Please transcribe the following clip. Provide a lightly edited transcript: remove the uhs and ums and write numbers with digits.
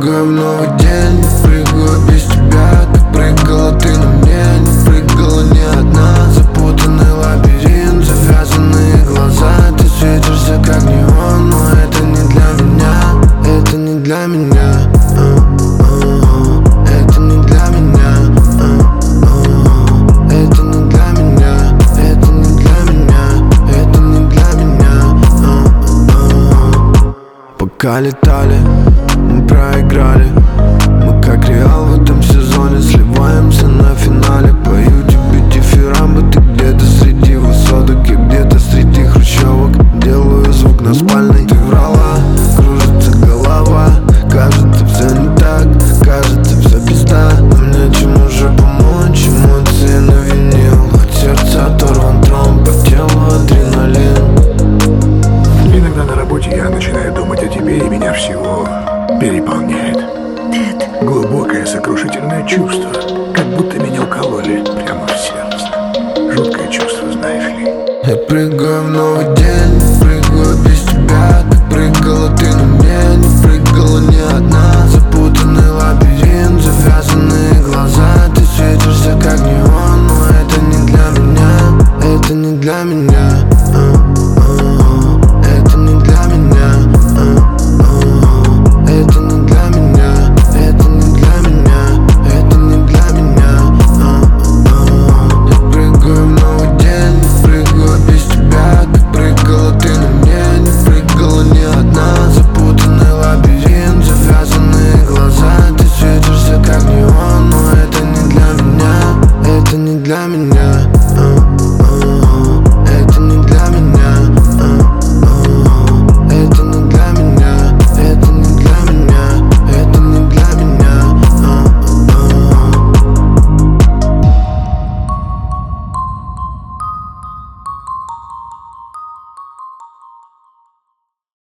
прыгаем в новый день. Прыгаю без тебя, ты прыгала, ты на мне не прыгала ни одна. Запутанный лабиринт, завязанные глаза. Ты светишься как неон, но это не для меня. Это не для меня. Это не для меня. Это не для меня. Это не для меня. Это не для меня. Пока летали, мы проиграли.